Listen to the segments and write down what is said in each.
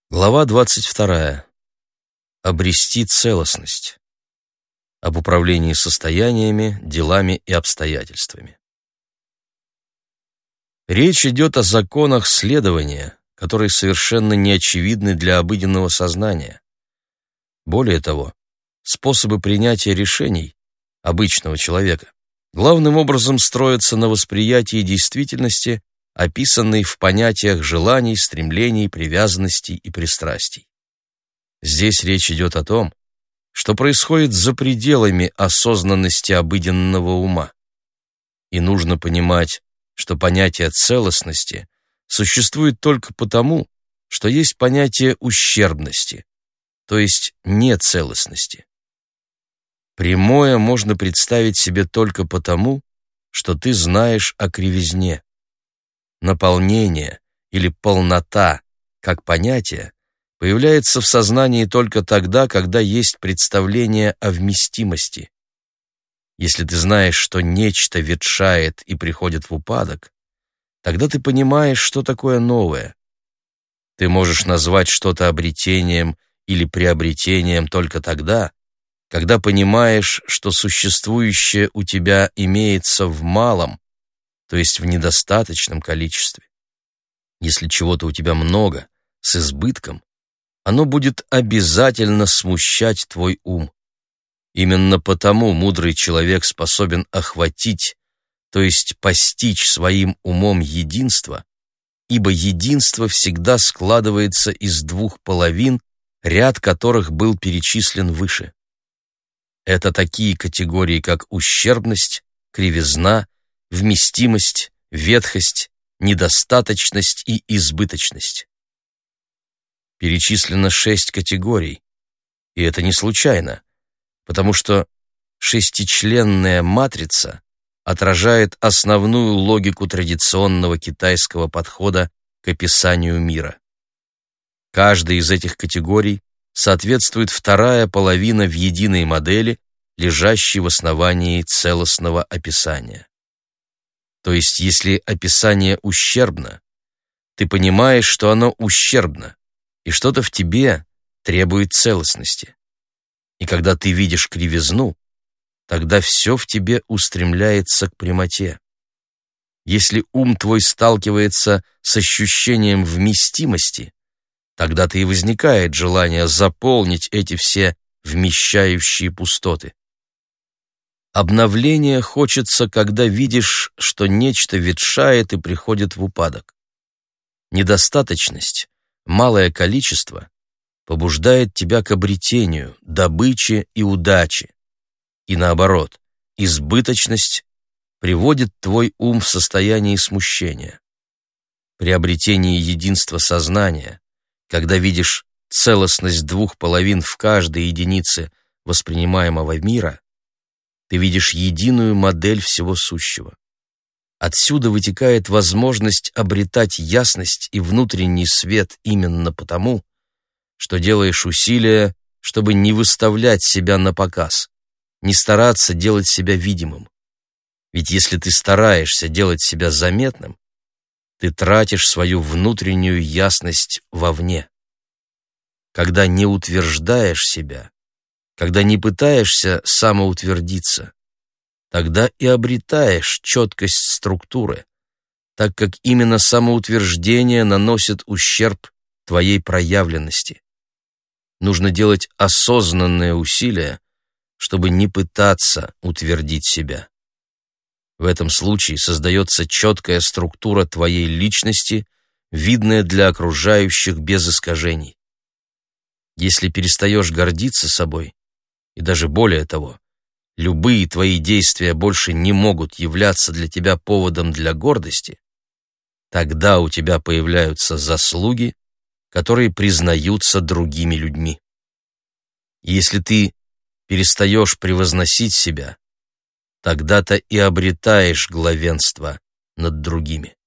Глава 22. Обрести целостность. Об управлении состояниями, делами и обстоятельствами. Речь идет о законах следования, которые совершенно не очевидны для обыденного сознания. Более того, способы принятия решений обычного человека главным образом строятся на восприятии действительности, описанный в понятиях желаний, стремлений, привязанностей и пристрастий. Здесь речь идет о том, что происходит за пределами осознанности обыденного ума. И нужно понимать, что понятие целостности существует только потому, что есть понятие ущербности, то есть нецелостности. Прямое можно представить себе только потому, что ты знаешь о кривизне. Наполнение или полнота, как понятие, появляется в сознании только тогда, когда есть представление о вместимости. Если ты знаешь, что нечто ветшает и приходит в упадок, тогда ты понимаешь, что такое новое. Ты можешь назвать что-то обретением или приобретением только тогда, когда понимаешь, что существующее у тебя имеется в малом, то есть в недостаточном количестве. Если чего-то у тебя много, с избытком, оно будет обязательно смущать твой ум. Именно потому мудрый человек способен охватить, то есть постичь своим умом единство, ибо единство всегда складывается из двух половин, ряд которых был перечислен выше. Это такие категории, как ущербность, кривизна, вместимость, ветхость, недостаточность и избыточность. Перечислено 6 категорий, и это не случайно, потому что шестичленная матрица отражает основную логику традиционного китайского подхода к описанию мира. Каждой из этих категорий соответствует вторая половина в единой модели, лежащей в основании целостного описания. То есть, если описание ущербно, ты понимаешь, что оно ущербно, и что-то в тебе требует целостности. И когда ты видишь кривизну, тогда все в тебе устремляется к прямоте. Если ум твой сталкивается с ощущением вместимости, тогда-то и возникает желание заполнить эти все вмещающие пустоты. Обновление хочется, когда видишь, что нечто ветшает и приходит в упадок. Недостаточность, малое количество побуждает тебя к обретению, добыче и удаче. И наоборот, избыточность приводит твой ум в состояние смущения. При обретении единства сознания, когда видишь целостность двух половин в каждой единице воспринимаемого мира, ты видишь единую модель всего сущего. Отсюда вытекает возможность обретать ясность и внутренний свет именно потому, что делаешь усилия, чтобы не выставлять себя на показ, не стараться делать себя видимым. Ведь если ты стараешься делать себя заметным, ты тратишь свою внутреннюю ясность вовне. Когда не утверждаешь себя, когда не пытаешься самоутвердиться, тогда и обретаешь четкость структуры, так как именно самоутверждение наносит ущерб твоей проявленности. Нужно делать осознанные усилия, чтобы не пытаться утвердить себя. В этом случае создается четкая структура твоей личности, видная для окружающих без искажений. Если перестаешь гордиться собой, и даже более того, любые твои действия больше не могут являться для тебя поводом для гордости, тогда у тебя появляются заслуги, которые признаются другими людьми. И если ты перестаешь превозносить себя, тогда-то и обретаешь главенство над другими.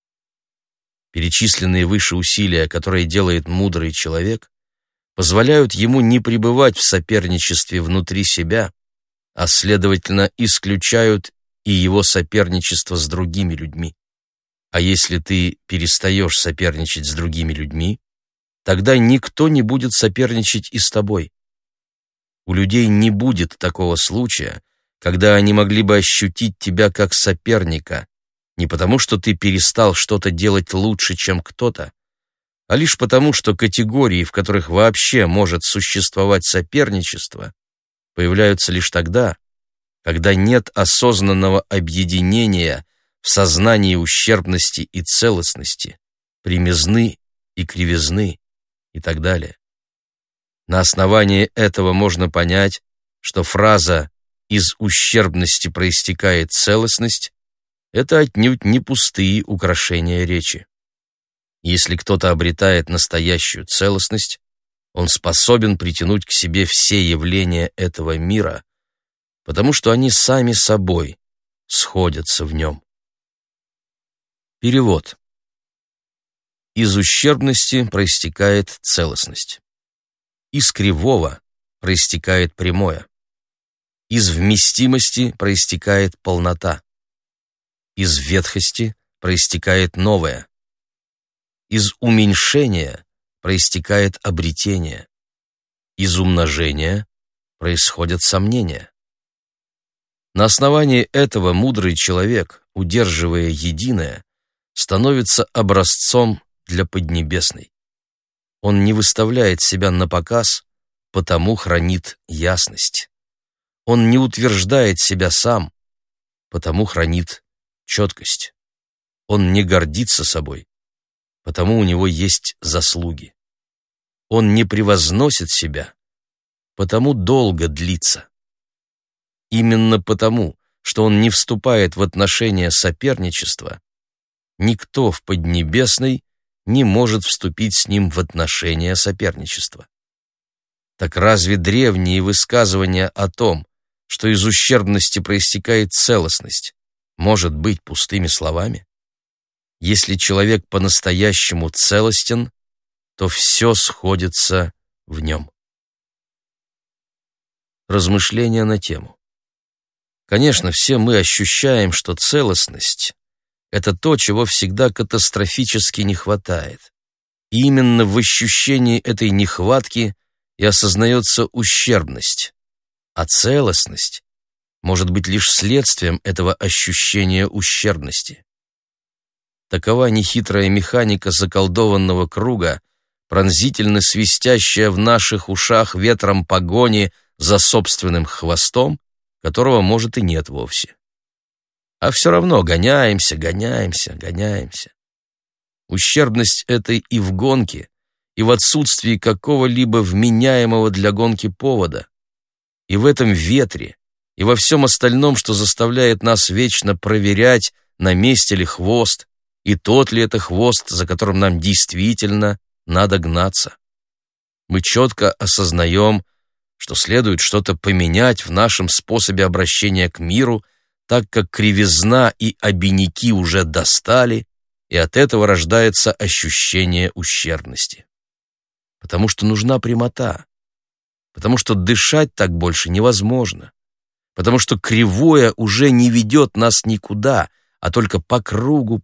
Перечисленные выше усилия, которые делает мудрый человек, позволяют ему не пребывать в соперничестве внутри себя, а, следовательно, исключают и его соперничество с другими людьми. А если ты перестаешь соперничать с другими людьми, тогда никто не будет соперничать и с тобой. У людей не будет такого случая, когда они могли бы ощутить тебя как соперника, не потому что ты перестал что-то делать лучше, чем кто-то, а лишь потому, что категории, в которых вообще может существовать соперничество, появляются лишь тогда, когда нет осознанного объединения в сознании ущербности и целостности, прямизны и кривизны и так далее. На основании этого можно понять, что фраза «из ущербности проистекает целостность» — это отнюдь не пустые украшения речи. Если кто-то обретает настоящую целостность, он способен притянуть к себе все явления этого мира, потому что они сами собой сходятся в нем. Перевод. Из ущербности проистекает целостность. Из кривого проистекает прямое. Из вместимости проистекает полнота. Из ветхости проистекает новое. Из уменьшения проистекает обретение. Из умножения происходят сомнения. На основании этого мудрый человек, удерживая единое, становится образцом для Поднебесной. Он не выставляет себя на показ, потому хранит ясность. Он не утверждает себя сам, потому хранит четкость. Он не гордится собой, потому у него есть заслуги. Он не превозносит себя, потому долго длится. Именно потому, что он не вступает в отношения соперничества, никто в Поднебесной не может вступить с ним в отношения соперничества. Так разве древние высказывания о том, что из ущербности проистекает целостность, может быть пустыми словами? Если человек по-настоящему целостен, то все сходится в нем. Размышления на тему. Конечно, все мы ощущаем, что целостность — это то, чего всегда катастрофически не хватает. И именно в ощущении этой нехватки и осознается ущербность. А целостность может быть лишь следствием этого ощущения ущербности. Такова нехитрая механика заколдованного круга, пронзительно свистящая в наших ушах ветром погони за собственным хвостом, которого, может, и нет вовсе. А все равно гоняемся. Ущербность этой и в гонке, и в отсутствии какого-либо вменяемого для гонки повода, и в этом ветре, и во всем остальном, что заставляет нас вечно проверять, на месте ли хвост, и тот ли это хвост, за которым нам действительно надо гнаться. Мы четко осознаем, что следует что-то поменять в нашем способе обращения к миру, так как кривизна и обиняки уже достали, и от этого рождается ощущение ущербности. Потому что нужна прямота, потому что дышать так больше невозможно, потому что кривое уже не ведет нас никуда, а только по кругу.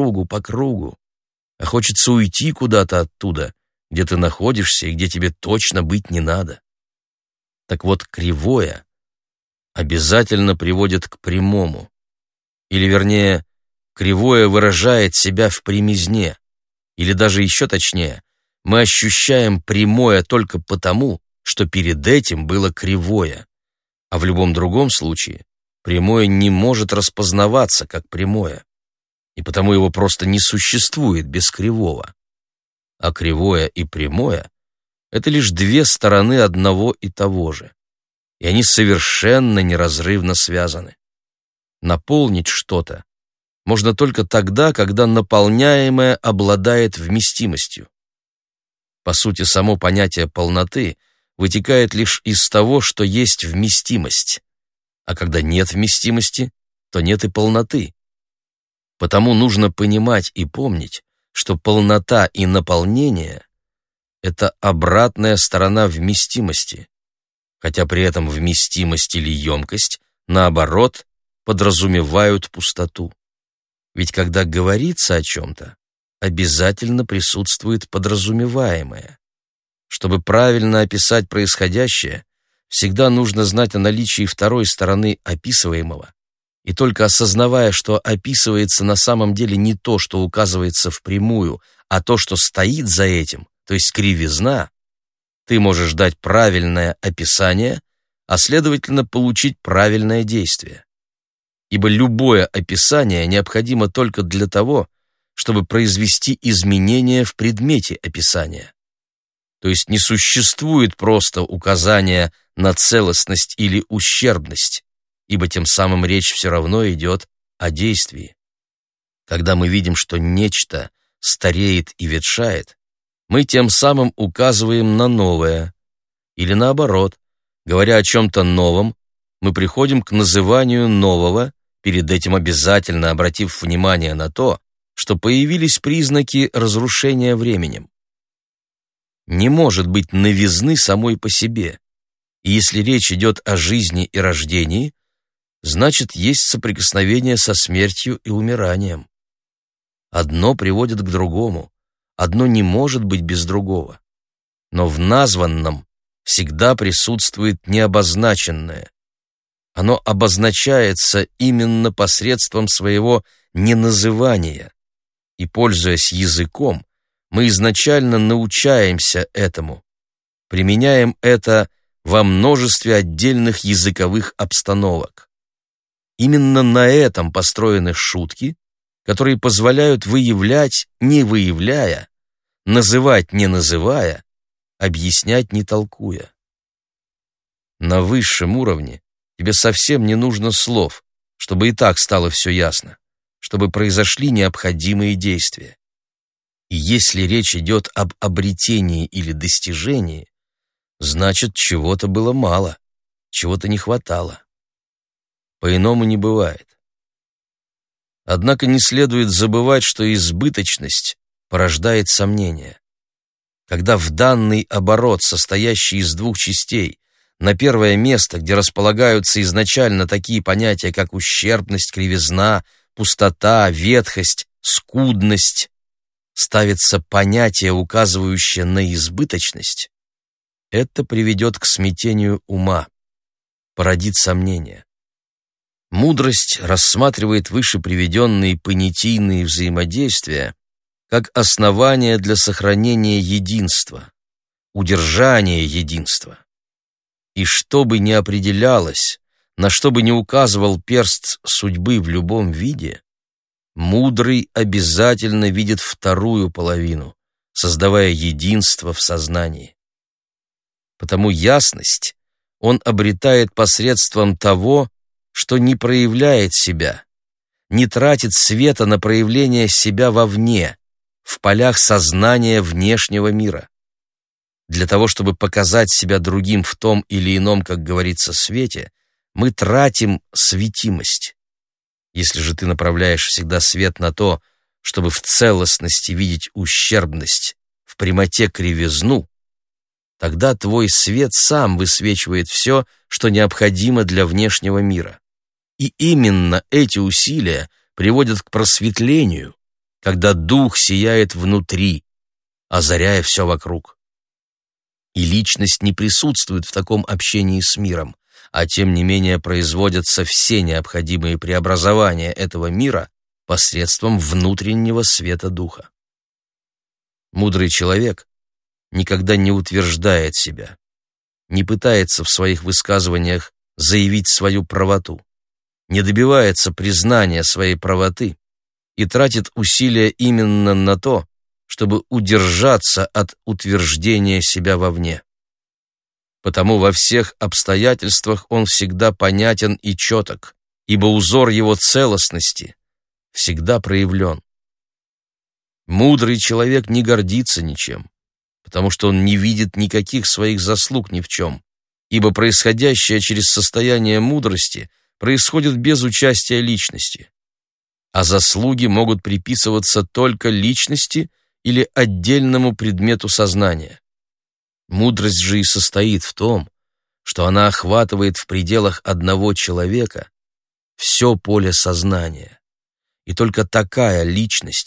А хочется уйти куда-то оттуда, где ты находишься и где тебе точно быть не надо. Так вот, кривое обязательно приводит к прямому. Или, вернее, кривое выражает себя в прямизне. Или даже еще точнее, мы ощущаем прямое только потому, что перед этим было кривое. А в любом другом случае прямое не может распознаваться как прямое. И потому его просто не существует без кривого. А кривое и прямое — это лишь две стороны одного и того же. И они совершенно неразрывно связаны. Наполнить что-то можно только тогда, когда наполняемое обладает вместимостью. По сути, само понятие полноты вытекает лишь из того, что есть вместимость. А когда нет вместимости, то нет и полноты. Потому нужно понимать и помнить, что полнота и наполнение — это обратная сторона вместимости, хотя при этом вместимость или емкость, наоборот, подразумевают пустоту. Ведь когда говорится о чем-то, обязательно присутствует подразумеваемое. Чтобы правильно описать происходящее, всегда нужно знать о наличии второй стороны описываемого, и только осознавая, что описывается на самом деле не то, что указывается впрямую, а то, что стоит за этим, то есть кривизна, ты можешь дать правильное описание, а следовательно получить правильное действие. Ибо любое описание необходимо только для того, чтобы произвести изменения в предмете описания. То есть не существует просто указания на целостность или ущербность, ибо тем самым речь все равно идет о действии. Когда мы видим, что нечто стареет и ветшает, мы тем самым указываем на новое. Или наоборот, говоря о чем-то новом, мы приходим к называнию нового, перед этим обязательно обратив внимание на то, что появились признаки разрушения временем. Не может быть новизны самой по себе. И если речь идет о жизни и рождении, значит, есть соприкосновение со смертью и умиранием. Одно приводит к другому, одно не может быть без другого. Но в названном всегда присутствует необозначенное. Оно обозначается именно посредством своего неназывания. И, пользуясь языком, мы изначально научаемся этому, применяем это во множестве отдельных языковых обстановок. Именно на этом построены шутки, которые позволяют выявлять, не выявляя, называть, не называя, объяснять, не толкуя. На высшем уровне тебе совсем не нужно слов, чтобы и так стало все ясно, чтобы произошли необходимые действия. И если речь идет об обретении или достижении, значит, чего-то было мало, чего-то не хватало. По-иному не бывает. Однако не следует забывать, что избыточность порождает сомнения. Когда в данный оборот, состоящий из двух частей, на первое место, где располагаются изначально такие понятия, как ущербность, кривизна, пустота, ветхость, скудность, ставится понятие, указывающее на избыточность, это приведет к смятению ума, породит сомнения. Мудрость рассматривает выше приведенные понятийные взаимодействия как основание для сохранения единства, удержания единства. И что бы ни определялось, на что бы ни указывал перст судьбы в любом виде, мудрый обязательно видит вторую половину, создавая единство в сознании. Потому ясность он обретает посредством того, что не проявляет себя, не тратит света на проявление себя вовне, в полях сознания внешнего мира. Для того, чтобы показать себя другим в том или ином, как говорится, свете, мы тратим светимость. Если же ты направляешь всегда свет на то, чтобы в целостности видеть ущербность, в прямоте кривизну, тогда твой свет сам высвечивает все, что необходимо для внешнего мира. И именно эти усилия приводят к просветлению, когда дух сияет внутри, озаряя все вокруг. И личность не присутствует в таком общении с миром, а тем не менее производятся все необходимые преобразования этого мира посредством внутреннего света духа. Мудрый человек никогда не утверждает себя, не пытается в своих высказываниях заявить свою правоту, не добивается признания своей правоты и тратит усилия именно на то, чтобы удержаться от утверждения себя вовне. Потому во всех обстоятельствах он всегда понятен и четок, ибо узор его целостности всегда проявлен. Мудрый человек не гордится ничем, потому что он не видит никаких своих заслуг ни в чем, ибо происходящее через состояние мудрости происходит без участия личности, а заслуги могут приписываться только личности или отдельному предмету сознания. Мудрость же и состоит в том, что она охватывает в пределах одного человека все поле сознания, и только такая личность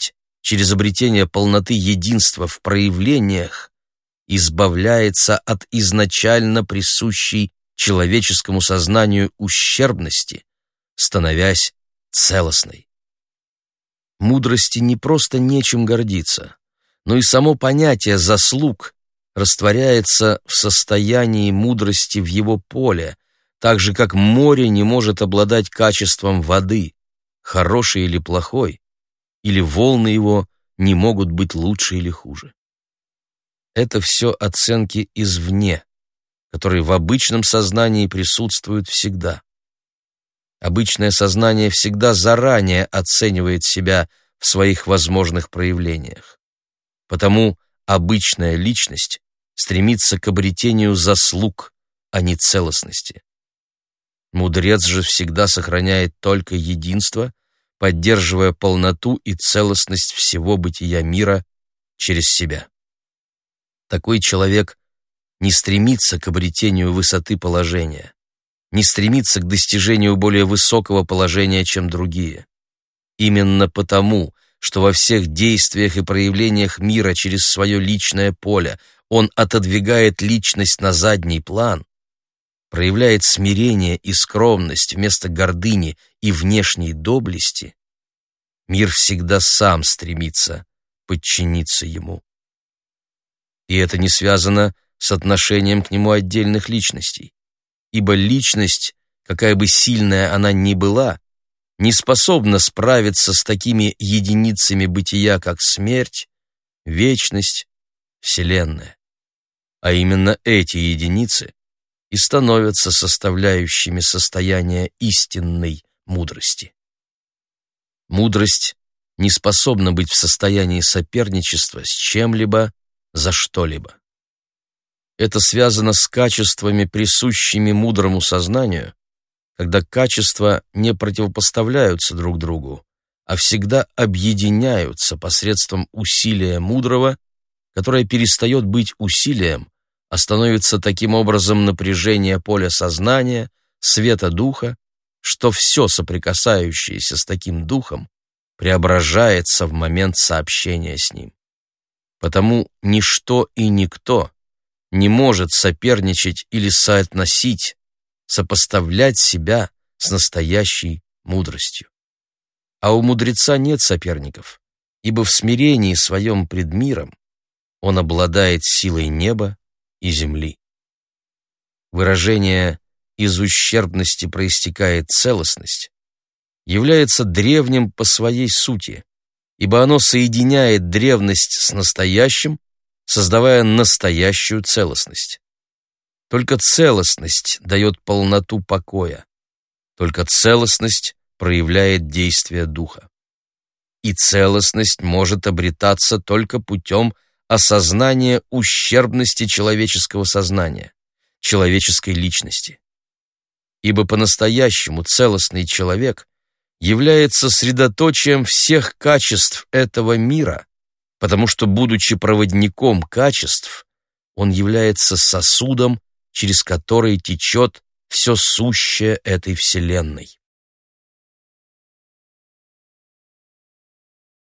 через обретение полноты единства в проявлениях, избавляется от изначально присущей человеческому сознанию ущербности, становясь целостной. Мудрости не просто нечем гордиться, но и само понятие «заслуг» растворяется в состоянии мудрости в его поле, так же, как море не может обладать качеством воды, хорошей или плохой, или волны его не могут быть лучше или хуже. Это все оценки извне, которые в обычном сознании присутствуют всегда. Обычное сознание всегда заранее оценивает себя в своих возможных проявлениях. Потому обычная личность стремится к обретению заслуг, а не целостности. Мудрец же всегда сохраняет только единство, поддерживая полноту и целостность всего бытия мира через себя. Такой человек не стремится к обретению высоты положения, не стремится к достижению более высокого положения, чем другие. Именно потому, что во всех действиях и проявлениях мира через свое личное поле он отодвигает личность на задний план, проявляет смирение и скромность вместо гордыни и внешней доблести, мир всегда сам стремится подчиниться ему. И это не связано с отношением к нему отдельных личностей, ибо личность, какая бы сильная она ни была, не способна справиться с такими единицами бытия, как смерть, вечность, Вселенная. А именно эти единицы и становятся составляющими состояния истинной мудрости. Мудрость не способна быть в состоянии соперничества с чем-либо за что-либо. Это связано с качествами, присущими мудрому сознанию, когда качества не противопоставляются друг другу, а всегда объединяются посредством усилия мудрого, которое перестает быть усилием, а становится таким образом напряжение поля сознания, света духа, что все соприкасающееся с таким духом преображается в момент сообщения с ним. Потому ничто и никто не может соперничать или соотносить, сопоставлять себя с настоящей мудростью. А у мудреца нет соперников, ибо в смирении своем пред миром он обладает силой неба и земли. Выражение «из ущербности проистекает целостность» является древним по своей сути, ибо оно соединяет древность с настоящим, создавая настоящую целостность. Только целостность дает полноту покоя, только целостность проявляет действие духа. И целостность может обретаться только путем осознания ущербности человеческого сознания, человеческой личности. Ибо по-настоящему целостный человек является средоточием всех качеств этого мира, потому что, будучи проводником качеств, он является сосудом, через который течет все сущее этой вселенной.